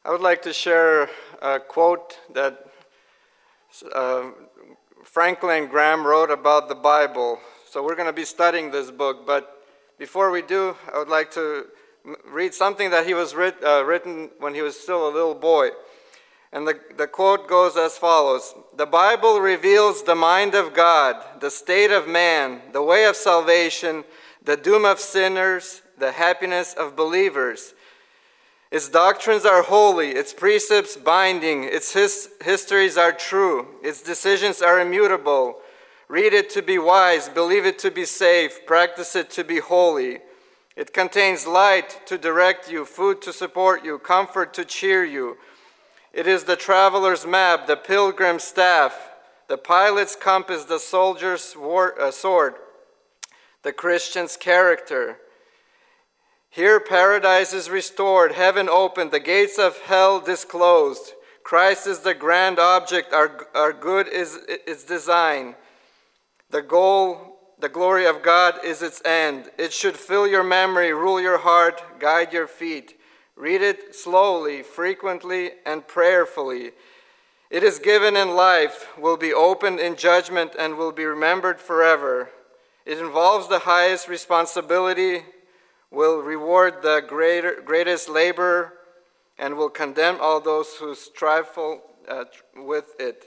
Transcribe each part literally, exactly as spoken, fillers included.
I would like to share a quote that uh, Franklin Graham wrote about the Bible. So we're going to be studying this book, but before we do, I would like to read something that he was writ, uh, written when he was still a little boy. And the, the quote goes as follows: "The Bible reveals the mind of God, the state of man, the way of salvation, the doom of sinners, the happiness of believers. Its doctrines are holy, its precepts binding, its his, histories are true, its decisions are immutable. Read it to be wise, believe it to be safe, practice it to be holy. It contains light to direct you, food to support you, comfort to cheer you. It is the traveler's map, the pilgrim's staff, the pilot's compass, the soldier's war, uh, sword, the Christian's character. Here paradise is restored, heaven opened, the gates of hell disclosed. Christ is the grand object, our, our good is its design. The goal, the glory of God is its end. It should fill your memory, rule your heart, guide your feet. Read it slowly, frequently, and prayerfully. It is given in life, will be opened in judgment, and will be remembered forever. It involves the highest responsibility, will reward the greater, greatest labor, and will condemn all those who strive uh, with it."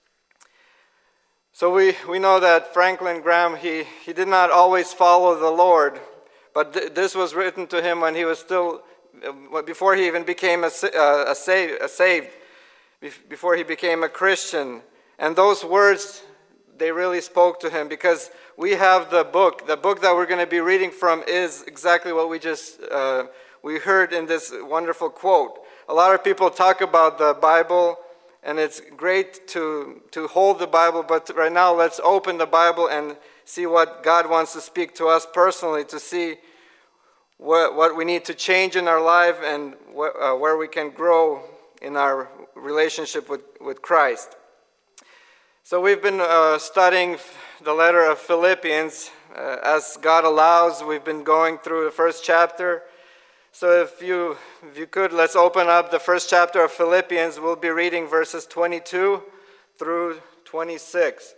So we, we know that Franklin Graham, he, he did not always follow the Lord, but th this was written to him when he was still, uh, before he even became a, uh, a, save, a saved, before he became a Christian. And those words, they really spoke to him, because we have the book. The book that we're going to be reading from is exactly what we just uh, we heard in this wonderful quote. A lot of people talk about the Bible, and it's great to to hold the Bible, but right now let's open the Bible and see what God wants to speak to us personally, to see what, what we need to change in our life and wh uh, where we can grow in our relationship with, with Christ. So we've been uh, studying the letter of Philippians. Uh, as God allows, we've been going through the first chapter. So if you, if you could, let's open up the first chapter of Philippians. We'll be reading verses twenty-two through twenty-six.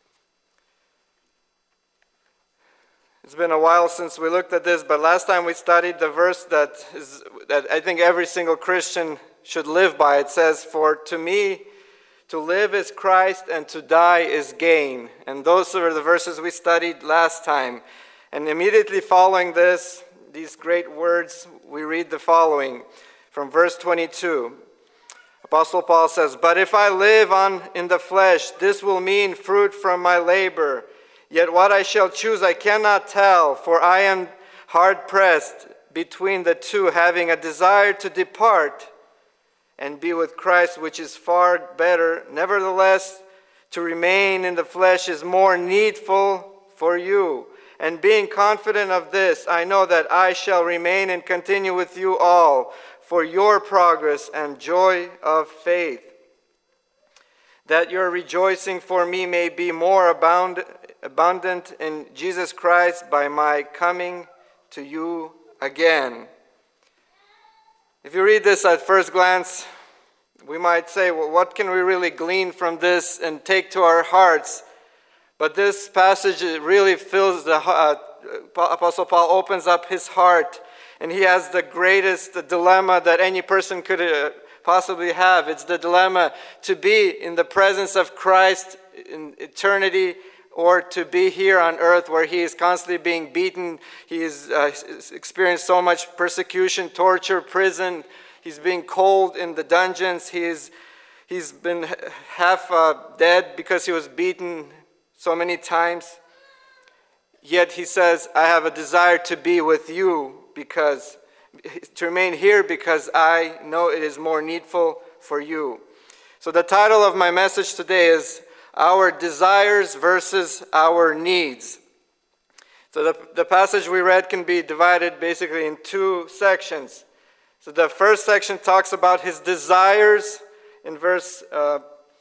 It's been a while since we looked at this, but last time we studied the verse that, is, that I think every single Christian should live by. It says, "For to me, to live is Christ, and to die is gain." And those are the verses we studied last time. And immediately following this, these great words, we read the following from verse twenty-two. Apostle Paul says, "But if I live on in the flesh, this will mean fruit from my labor. Yet what I shall choose I cannot tell, for I am hard-pressed between the two, having a desire to depart and be with Christ, which is far better. Nevertheless, to remain in the flesh is more needful for you. And being confident of this, I know that I shall remain and continue with you all for your progress and joy of faith, that your rejoicing for me may be more abound, abundant in Jesus Christ by my coming to you again." If you read this at first glance, we might say, well, what can we really glean from this and take to our hearts? But this passage really fills the uh, Apostle Paul opens up his heart, and he has the greatest dilemma that any person could uh, possibly have. It's the dilemma to be in the presence of Christ in eternity, or to be here on earth where he is constantly being beaten. He has uh, experienced so much persecution, torture, prison. He's being cold in the dungeons. He's, he's been half uh, dead because he was beaten so many times. Yet he says, "I have a desire to be with you, because to remain here because I know it is more needful for you." So the title of my message today is "Our Desires versus Our Needs." So the, the passage we read can be divided basically in two sections. So the first section talks about his desires in verse uh,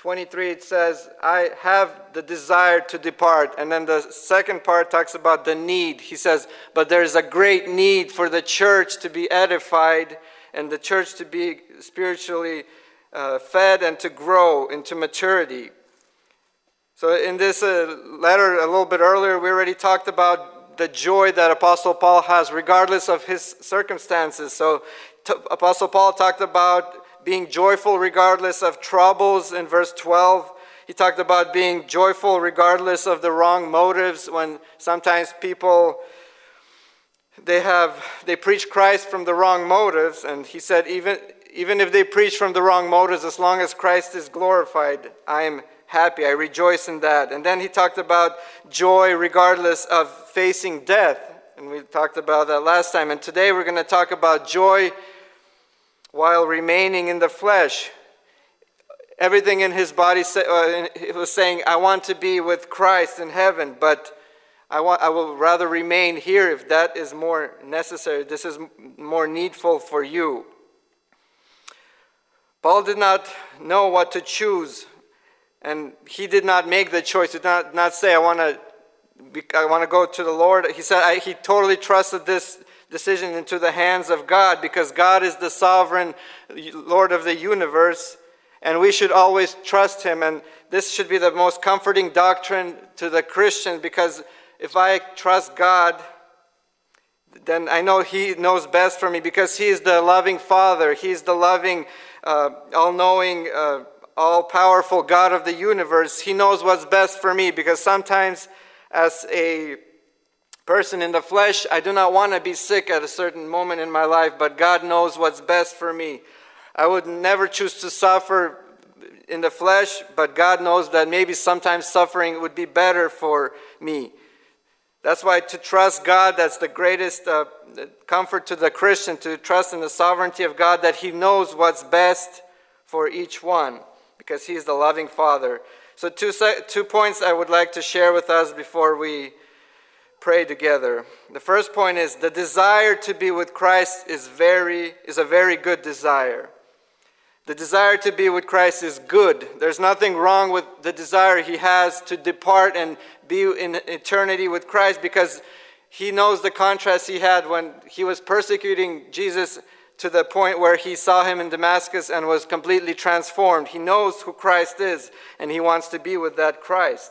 twenty-three, it says, I have the desire to depart. And then the second part talks about the need. He says, but there is a great need for the church to be edified and the church to be spiritually uh, fed and to grow into maturity. So in this uh, letter a little bit earlier, we already talked about the joy that Apostle Paul has regardless of his circumstances. So t- Apostle Paul talked about being joyful regardless of troubles in verse twelve. He talked about being joyful regardless of the wrong motives, when sometimes people, they have, they preach Christ from the wrong motives. And he said, even, even if they preach from the wrong motives, as long as Christ is glorified, I am happy. I rejoice in that. And then he talked about joy regardless of facing death. And we talked about that last time. And today we're going to talk about joy while remaining in the flesh. Everything in his body say, uh, he was saying, I want to be with Christ in heaven, but I, want, I will rather remain here if that is more necessary. This is more needful for you. Paul did not know what to choose, and he did not make the choice. He did not, not say, I want to I want to go to the Lord. He said I, he totally trusted this decision into the hands of God, because God is the sovereign Lord of the universe, and we should always trust him. And this should be the most comforting doctrine to the Christian, because if I trust God, then I know he knows best for me, because he is the loving Father. He is the loving, uh, all-knowing, uh, all-powerful God of the universe. He knows what's best for me, because sometimes as a person in the flesh, I do not want to be sick at a certain moment in my life, but God knows what's best for me. I would never choose to suffer in the flesh, but God knows that maybe sometimes suffering would be better for me. That's why to trust God, that's the greatest uh, comfort to the Christian, to trust in the sovereignty of God, that he knows what's best for each one, because he is the loving Father. So two, two points I would like to share with us before we pray together. The first point is the desire to be with Christ is very is a very good desire. The desire to be with Christ is good. There's nothing wrong with the desire he has to depart and be in eternity with Christ, because he knows the contrast he had when he was persecuting Jesus to the point where he saw him in Damascus and was completely transformed. He knows who Christ is, and he wants to be with that Christ.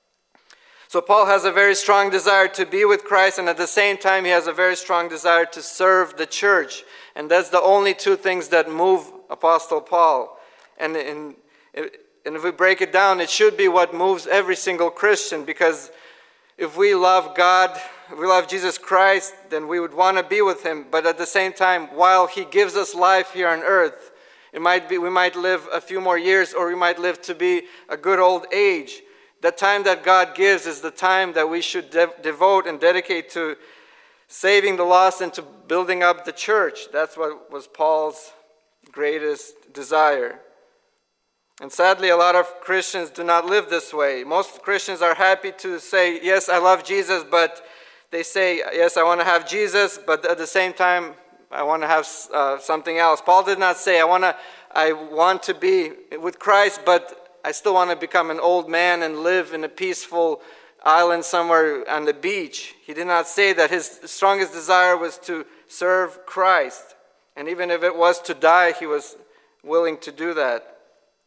So Paul has a very strong desire to be with Christ, and at the same time he has a very strong desire to serve the church. And that's the only two things that move Apostle Paul. And, and, and if we break it down, it should be what moves every single Christian, because if we love God, if we love Jesus Christ, then we would want to be with him. But at the same time, while he gives us life here on earth, it might be we might live a few more years, or we might live to be a good old age. The time that God gives is the time that we should de- devote and dedicate to saving the lost and to building up the church. That's what was Paul's greatest desire. And sadly, a lot of Christians do not live this way. Most Christians are happy to say, yes, I love Jesus, but they say, yes, I want to have Jesus, but at the same time, I want to have uh, something else. Paul did not say, I want to, I want to be with Christ, but I still want to become an old man and live in a peaceful island somewhere on the beach. He did not say that. His strongest desire was to serve Christ. And even if it was to die, he was willing to do that.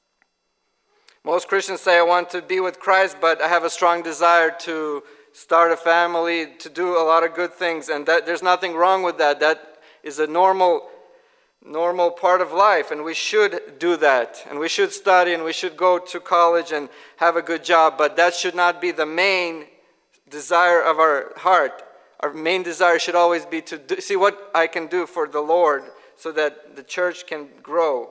Most Christians say, I want to be with Christ, but I have a strong desire to start a family, to do a lot of good things. And that there's nothing wrong with that. That is a normal normal part of life, and we should do that, and we should study, and we should go to college and have a good job, but that should not be the main desire of our heart. Our main desire should always be to do, see what I can do for the Lord so that the church can grow.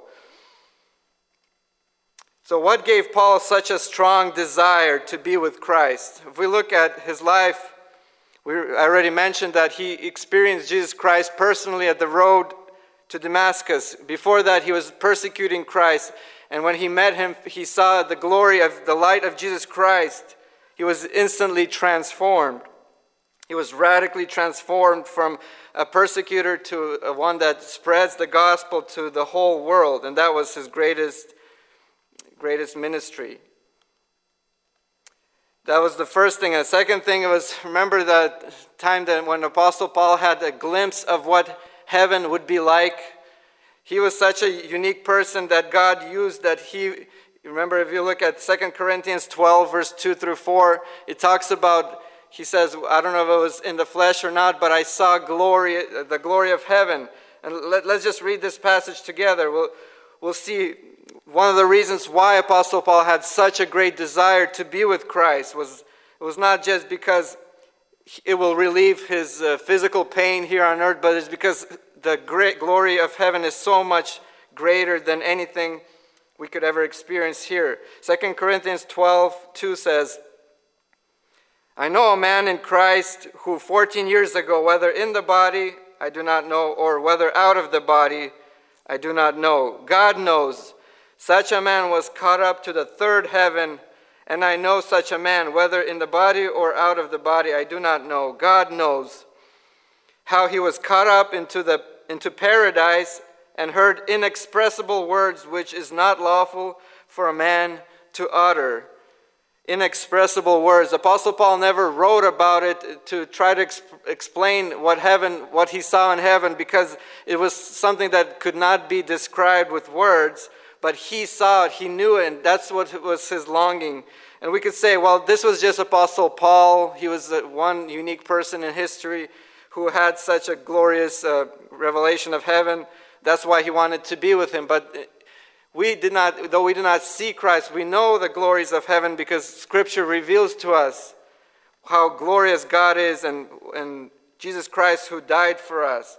So what gave Paul such a strong desire to be with Christ? If we look at his life, we I already mentioned that he experienced Jesus Christ personally at the road to Damascus. Before that, he was persecuting Christ. And when he met him, he saw the glory of the light of Jesus Christ. He was instantly transformed. He was radically transformed from a persecutor to one that spreads the gospel to the whole world. And that was his greatest, greatest ministry. That was the first thing. And the second thing was, remember that time that when Apostle Paul had a glimpse of what heaven would be like. He was such a unique person that God used that he, remember if you look at Second Corinthians twelve, verse two through four, it talks about, he says, I don't know if it was in the flesh or not, but I saw glory, the glory of heaven. And let, let's just read this passage together. We'll, we'll see one of the reasons why Apostle Paul had such a great desire to be with Christ was, it was not just because it will relieve his uh, physical pain here on earth, but it's because the great glory of heaven is so much greater than anything we could ever experience here. Second Corinthians twelve two says, I know a man in Christ who fourteen years ago, whether in the body, I do not know, or whether out of the body, I do not know. God knows. Such a man was caught up to the third heaven, and I know such a man, whether in the body or out of the body, I do not know. God knows how he was caught up into the into paradise and heard inexpressible words which is not lawful for a man to utter. Inexpressible words. Apostle Paul never wrote about it to try to exp- explain what heaven, what he saw in heaven, because it was something that could not be described with words, but he saw it, he knew it, and that's what was his longing. And we could say, well, this was just Apostle Paul. He was one unique person in history who had such a glorious uh, revelation of heaven. That's why he wanted to be with him. But we did not, though we did not see Christ, we know the glories of heaven because Scripture reveals to us how glorious God is and, and Jesus Christ who died for us.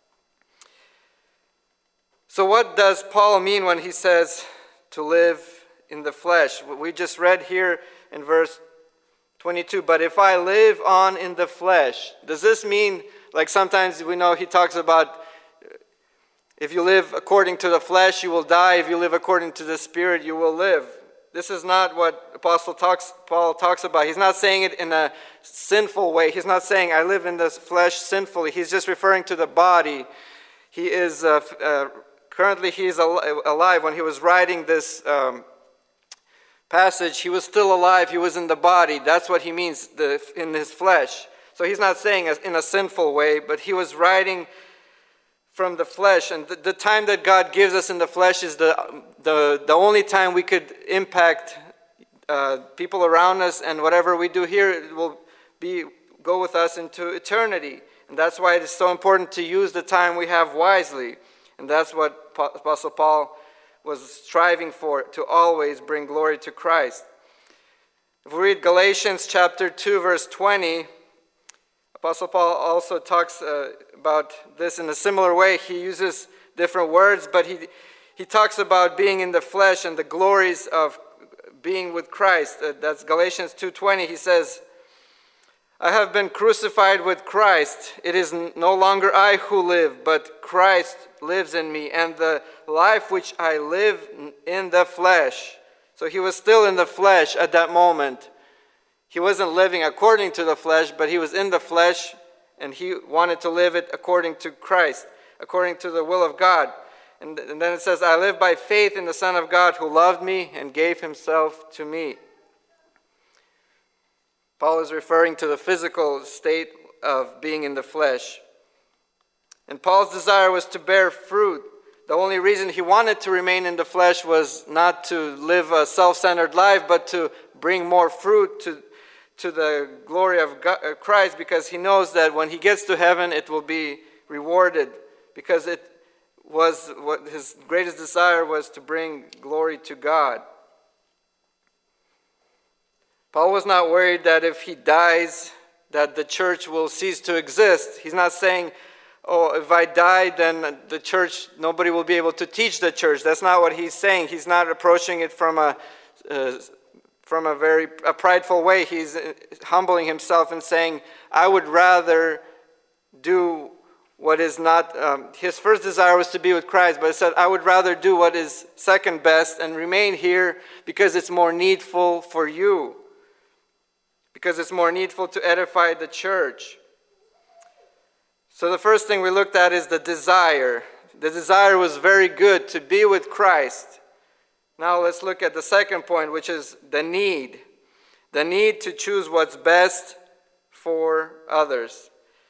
So what does Paul mean when he says to live in the flesh? We just read here in verse twenty-two, but if I live on in the flesh, does this mean, like sometimes we know he talks about, if you live according to the flesh, you will die. If you live according to the Spirit, you will live. This is not what Apostle talks, Paul talks about. He's not saying it in a sinful way. He's not saying, I live in the flesh sinfully. He's just referring to the body. He is, uh, uh, currently he is al- alive. When he was writing this um, passage, he was still alive. He was in the body. That's what he means, the, in his flesh. So he's not saying in a sinful way, but he was writing from the flesh. And the, the time that God gives us in the flesh is the, the, the only time we could impact uh, people around us, and whatever we do here it will be go with us into eternity. And that's why it is so important to use the time we have wisely. And that's what Apostle Paul was striving for, to always bring glory to Christ. If we read Galatians chapter two, verse twenty, Apostle Paul also talks uh, about this in a similar way. He uses different words, but he he talks about being in the flesh and the glories of being with Christ. Uh, that's Galatians two twenty. He says, I have been crucified with Christ. It is no longer I who live, but Christ lives in me, and the life which I live in the flesh. So he was still in the flesh at that moment. He wasn't living according to the flesh, but he was in the flesh, and he wanted to live it according to Christ, according to the will of God. And, and then it says, I live by faith in the Son of God who loved me and gave himself to me. Paul is referring to the physical state of being in the flesh. And Paul's desire was to bear fruit. The only reason he wanted to remain in the flesh was not to live a self-centered life, but to bring more fruit to, to the glory of God, uh, Christ, because he knows that when he gets to heaven, it will be rewarded, because it was what his greatest desire was, to bring glory to God. Paul was not worried that if he dies, that the church will cease to exist. He's not saying, oh, if I die, then the church, nobody will be able to teach the church. That's not what he's saying. He's not approaching it from a uh, from a very a prideful way. He's humbling himself and saying, I would rather do what is not, um, his first desire was to be with Christ, but he said, I would rather do what is second best and remain here because it's more needful for you. Because it's more needful to edify the church. So the first thing we looked at is the desire. The desire was very good, to be with Christ. Now let's look at the second point, which is the need. The need to choose what's best for others.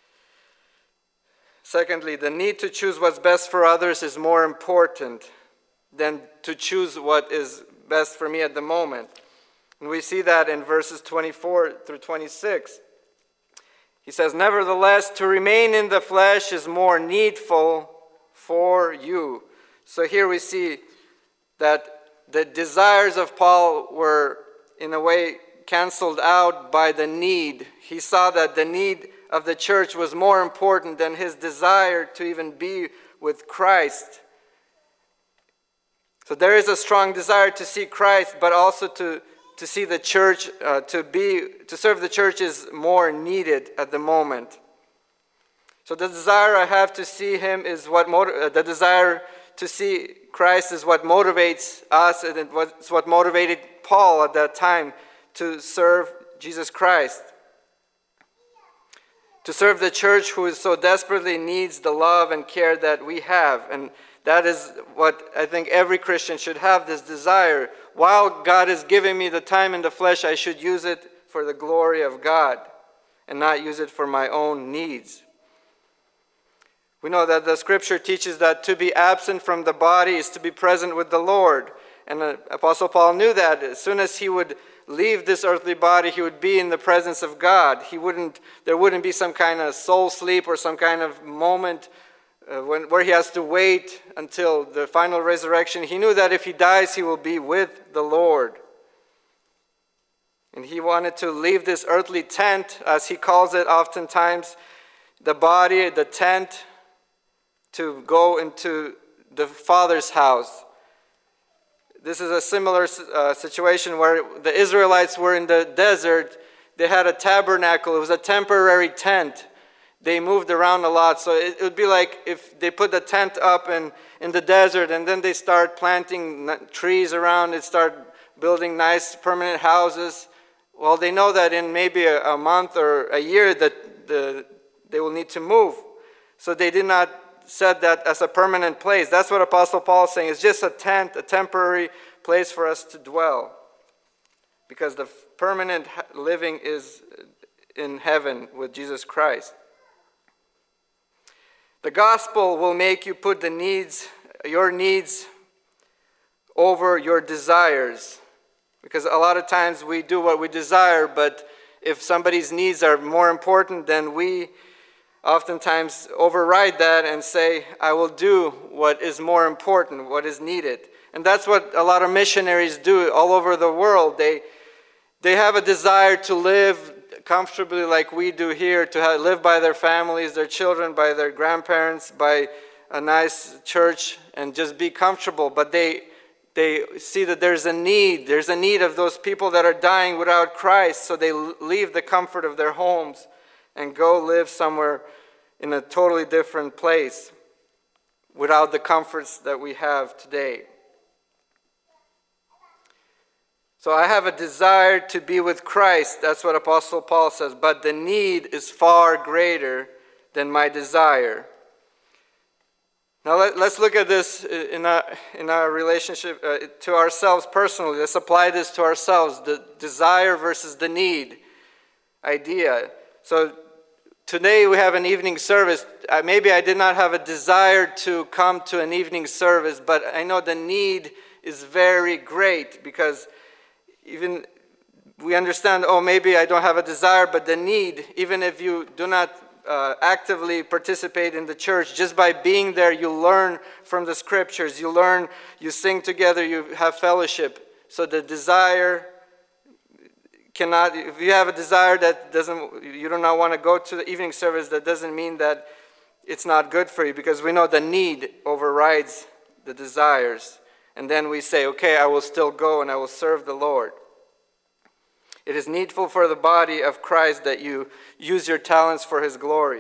Secondly, the need to choose what's best for others is more important than to choose what is best for me at the moment. And we see that in verses twenty-four through twenty-six. He says, "Nevertheless, to remain in the flesh is more needful for you." So here we see that the desires of Paul were, in a way, canceled out by the need. He saw that the need of the church was more important than his desire to even be with Christ. So there is a strong desire to see Christ, but also to, to see the church, uh, to be, to serve the church is more needed at the moment. So the desire I have to see him is what, motiv- the desire to see Christ is what motivates us, and it's what motivated Paul at that time to serve Jesus Christ. To serve the church who so desperately needs the love and care that we have. And that is what I think every Christian should have, this desire. While God is giving me the time in the flesh, I should use it for the glory of God and not use it for my own needs. We know that the scripture teaches that to be absent from the body is to be present with the Lord. And the Apostle Paul knew that as soon as he would leave this earthly body, he would be in the presence of God. He wouldn't, there wouldn't be some kind of soul sleep or some kind of moment uh, when, where he has to wait until the final resurrection. He knew that if he dies, he will be with the Lord. And he wanted to leave this earthly tent, as he calls it oftentimes, the body, the tent, to go into the Father's house. This is a similar uh, situation where the Israelites were in the desert. They had a tabernacle. It was a temporary tent. They moved around a lot. So it, it would be like if they put the tent up in, in the desert and then they start planting trees around it, start building nice permanent houses. Well, they know that in maybe a, a month or a year that the, they will need to move. So they did not set that as a permanent place. That's what Apostle Paul is saying. It's just a tent, a temporary place for us to dwell. Because the permanent living is in heaven with Jesus Christ. The gospel will make you put the needs, your needs over your desires. Because a lot of times we do what we desire, but if somebody's needs are more important, then we oftentimes override that and say, I will do what is more important, what is needed. And that's what a lot of missionaries do all over the world. They, they have a desire to live comfortably like we do here, to have, live by their families, their children, by their grandparents, by a nice church, and just be comfortable. But they, they see that there's a need. There's a need of those people that are dying without Christ, so they leave the comfort of their homes and go live somewhere in a totally different place without the comforts that we have today. So I have a desire to be with Christ. That's what Apostle Paul says. But the need is far greater than my desire. Now let, let's look at this in our, in our relationship uh, to ourselves personally. Let's apply this to ourselves. The desire versus the need idea. So today we have an evening service. Uh, maybe I did not have a desire to come to an evening service, but I know the need is very great because even we understand, oh, maybe I don't have a desire, but the need, even if you do not uh, actively participate in the church, just by being there, you learn from the scriptures. You learn, you sing together, you have fellowship. So the desire cannot, if you have a desire that doesn't, you do not want to go to the evening service, that doesn't mean that it's not good for you, because we know the need overrides the desires. And then we say, okay, I will still go and I will serve the Lord. It is needful for the body of Christ that you use your talents for His glory.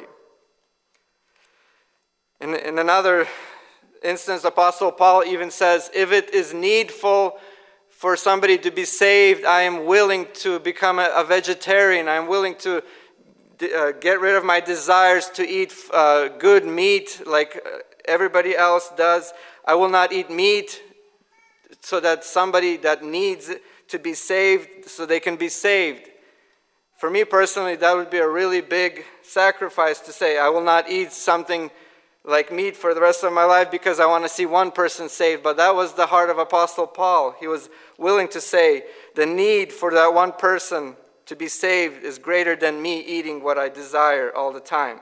In, in another instance, Apostle Paul even says, if it is needful for somebody to be saved, I am willing to become a, a vegetarian. I am willing to uh, get rid of my desires to eat uh, good meat like everybody else does. I will not eat meat so that somebody that needs to be saved, so they can be saved. For me personally, that would be a really big sacrifice to say, I will not eat something like meat for the rest of my life because I want to see one person saved. But that was the heart of Apostle Paul. He was willing to say, the need for that one person to be saved is greater than me eating what I desire all the time.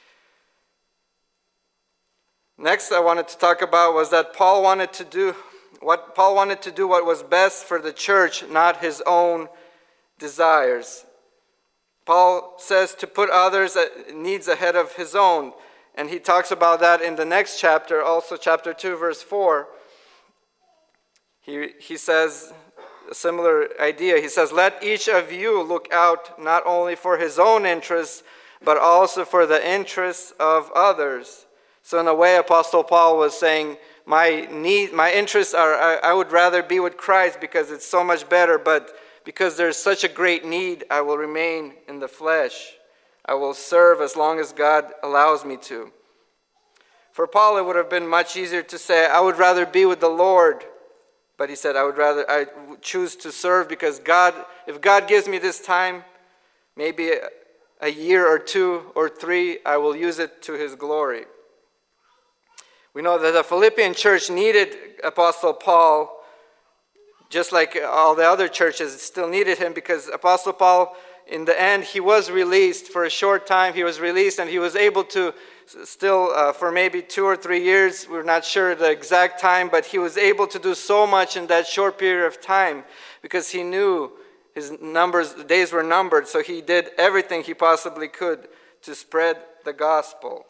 Next, I wanted to talk about was that Paul wanted to do what Paul wanted to do what was best for the church, not his own desires. Paul says to put others' needs ahead of his own. And he talks about that in the next chapter, also chapter two, verse four. He, he says a similar idea. He says, let each of you look out not only for his own interests, but also for the interests of others. So in a way, Apostle Paul was saying, my need, my interests are, I, I would rather be with Christ because it's so much better, but because there's such a great need, I will remain in the flesh. I will serve as long as God allows me to. For Paul, it would have been much easier to say, I would rather be with the Lord. But he said, I would rather, I choose to serve because God, if God gives me this time, maybe a, a year or two or three, I will use it to his glory. We know that the Philippian church needed Apostle Paul just like all the other churches still needed him, because Apostle Paul, in the end, he was released for a short time. He was released and he was able to still, uh, for maybe two or three years, we're not sure the exact time, but he was able to do so much in that short period of time because he knew his numbers, the days were numbered, so he did everything he possibly could to spread the gospel.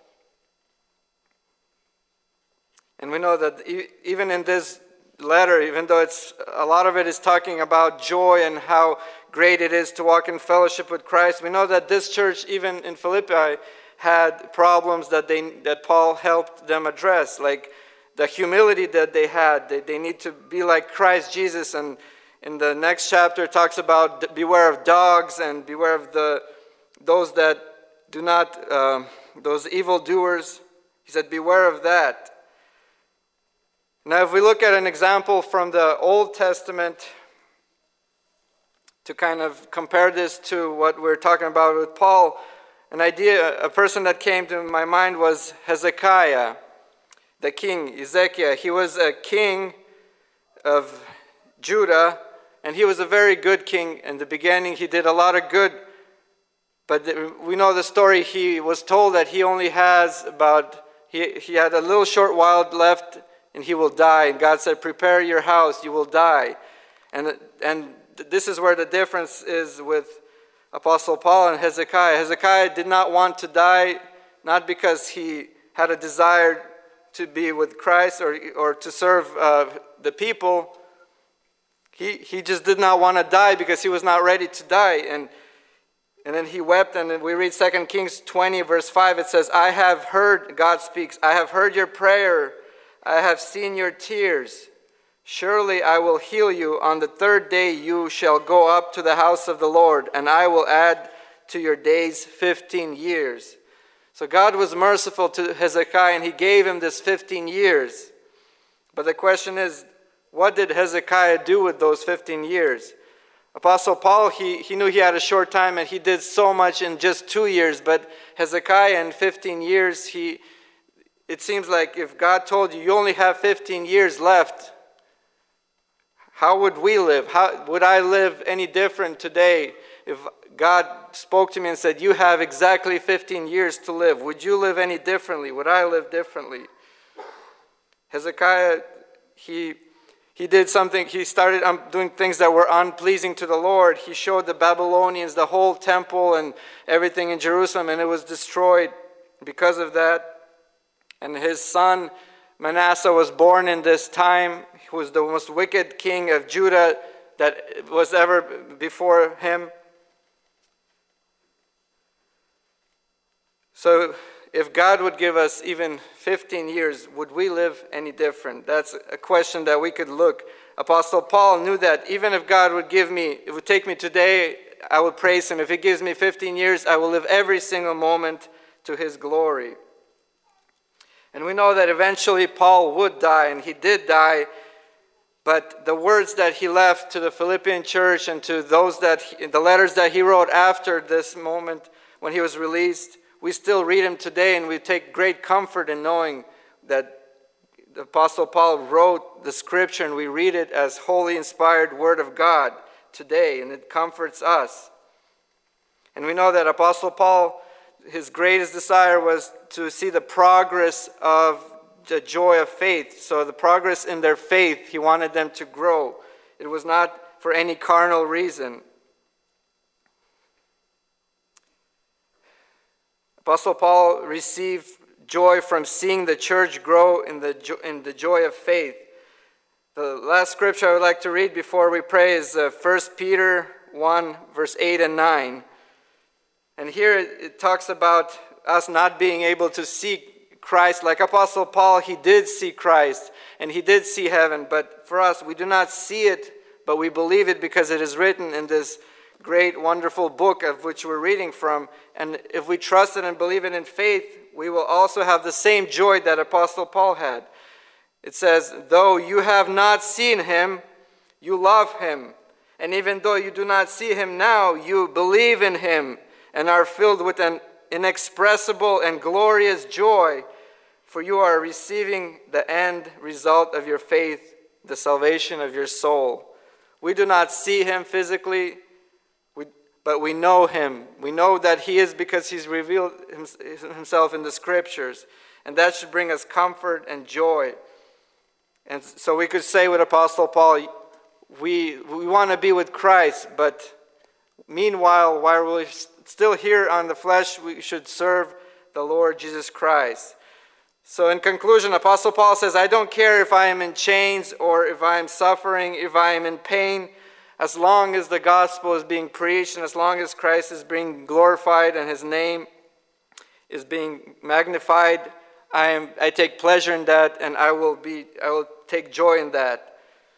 And we know that even in this letter, even though it's a lot of it is talking about joy and how great it is to walk in fellowship with Christ, we know that this church, even in Philippi, had problems that they that Paul helped them address, like the humility that they had. They, they need to be like Christ Jesus. And in the next chapter, it talks about beware of dogs and beware of the those that do not, uh, those evildoers. He said, beware of that. Now, if we look at an example from the Old Testament to kind of compare this to what we're talking about with Paul, an idea, a person that came to my mind was Hezekiah, the king, Ezekiel. He was a king of Judah, and he was a very good king. In the beginning, he did a lot of good, but we know the story. He was told that he only has about, he, he had a little short while left, and he will die. And God said, prepare your house, you will die. And, and this is where the difference is with Apostle Paul and Hezekiah. Hezekiah did not want to die, not because he had a desire to be with Christ or, or to serve uh, the people. He, he just did not want to die because he was not ready to die. And, and then he wept, and then we read Second Kings twenty, verse five. It says, I have heard, God speaks, I have heard your prayer, I have seen your tears. Surely I will heal you. On the third day you shall go up to the house of the Lord, and I will add to your days fifteen years. So God was merciful to Hezekiah, and he gave him this fifteen years. But the question is, what did Hezekiah do with those fifteen years? Apostle Paul, he, he knew he had a short time, and he did so much in just two years. But Hezekiah, in fifteen years, he... It seems like if God told you, you only have fifteen years left, how would we live? How would I live any different today if God spoke to me and said, you have exactly fifteen years to live? Would you live any differently? Would I live differently? Hezekiah, he, he did something. He started um, doing things that were unpleasing to the Lord. He showed the Babylonians the whole temple and everything in Jerusalem, and it was destroyed because of that. And his son Manasseh was born in this time. He was the most wicked king of Judah that was ever before him. So if God would give us even fifteen years, would we live any different? That's a question that we could look. Apostle Paul knew that even if God would give me, it would take me today, I would praise him. If he gives me fifteen years, I will live every single moment to his glory. And we know that eventually Paul would die, and he did die. But the words that he left to the Philippian church and to those that, he, the letters that he wrote after this moment when he was released, we still read them today, and we take great comfort in knowing that the Apostle Paul wrote the scripture, and we read it as holy, inspired word of God today, and it comforts us. And we know that Apostle Paul, his greatest desire was to see the progress of the joy of faith. So the progress in their faith, he wanted them to grow. It was not for any carnal reason. Apostle Paul received joy from seeing the church grow in the, jo- in the joy of faith. The last scripture I would like to read before we pray is uh, First Peter one, verse eight and nine. And here it, it talks about us not being able to see Christ. Like Apostle Paul, he did see Christ, and he did see heaven. But for us, we do not see it, but we believe it because it is written in this great, wonderful book of which we're reading from. And if we trust it and believe it in faith, we will also have the same joy that Apostle Paul had. It says, though you have not seen him, you love him. And even though you do not see him now, you believe in him and are filled with an inexpressible and glorious joy, for you are receiving the end result of your faith, the salvation of your soul. We do not see him physically, we, but we know him. We know that he is because he's revealed himself in the scriptures. And that should bring us comfort and joy. And so we could say with Apostle Paul, we, we want to be with Christ, but meanwhile, while we're still here on the flesh, we should serve the Lord Jesus Christ. So in conclusion, Apostle Paul says, I don't care if I am in chains or if I am suffering, if I am in pain, as long as the gospel is being preached and as long as Christ is being glorified and his name is being magnified, I am I take pleasure in that, and I will be I will take joy in that.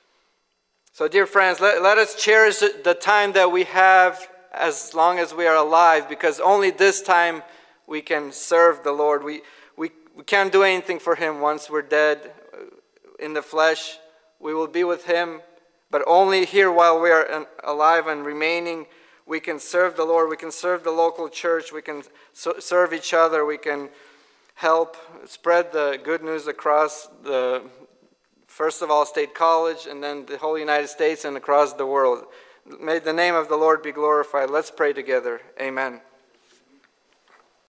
So dear friends, let, let us cherish the time that we have as long as we are alive, because only this time we can serve the Lord. We, we, we can't do anything for him once we're dead in the flesh. We will be with him, but only here while we are alive and remaining, we can serve the Lord. We can serve the local church. We can so, serve each other. We can help spread the good news across the, first of all, State College, and then the whole United States and across the world. May the name of the Lord be glorified. Let's pray together. Amen.